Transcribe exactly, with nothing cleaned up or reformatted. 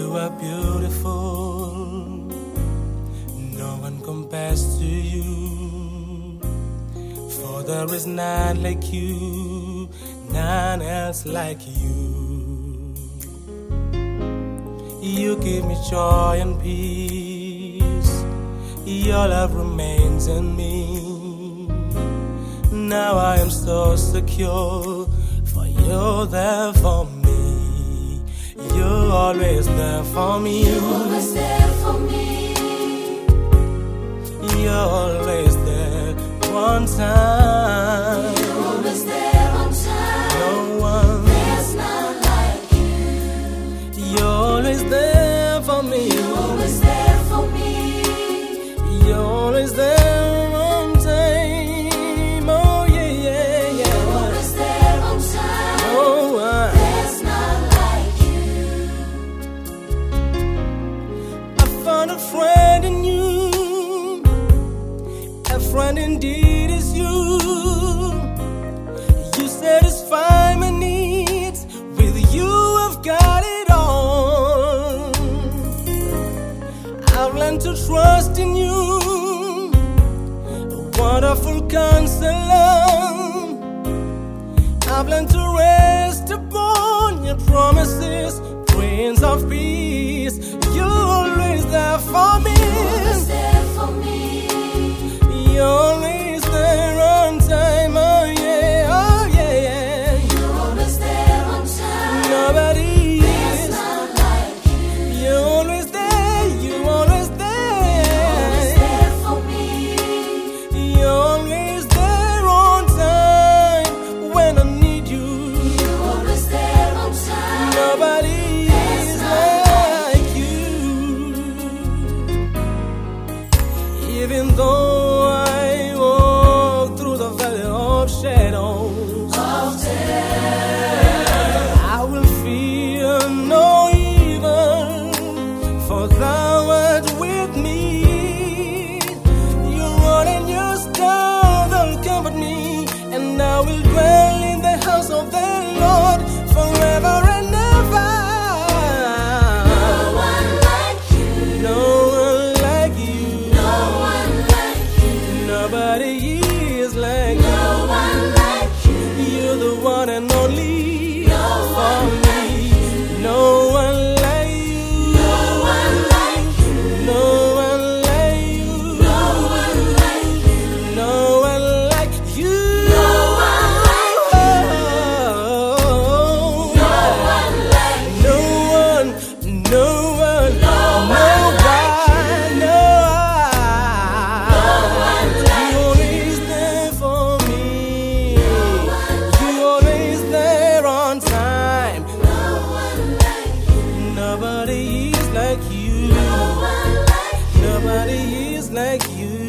You are beautiful, no one compares to you. For there is none like you, none else like you. You give me joy and peace, your love remains in me. Now I am so secure, for you're there for me. You're always there for me. You're always there for me. You're always there one time. You're always there on time. No one, there's none like you. You're always there for me. You're always there for me. You're always there on time. Oh yeah, yeah, yeah. You're always there on time. No one, there's none like you. I found a friend in you. A friend indeed is you. You satisfy my needs. With you I've got it all. I've learned to trust in you, a wonderful counselor. I've learned to rest upon your promises, Prince of Peace. You're always there for me. You're always there for me. You're always there on time. Oh yeah, oh yeah, yeah. You're always there on time. Nobody there's is. none like you. You're always there. You're always You're always there. there for me. You're always there on time when I need you. You're always there on time. Nobody there's is none like you. Even though I walk through the valley of shadows of death, I will fear no evil, for thou art with me. Your rod and your staff, they'll comfort me, and I will dwell in the house of the Lord forever and ever. no one like you. No one like you. No one like you. Nobody is like No one like you. you. You're the one and only No for one me. No one like you. No one like you. No one like you. No one like you. No one like you. No one like Oh, No one like you. no one, no one, No no one like one, no one one. like You always there for me. You always there on time. No one like you. Nobody is like you. No one like you. Nobody is like you.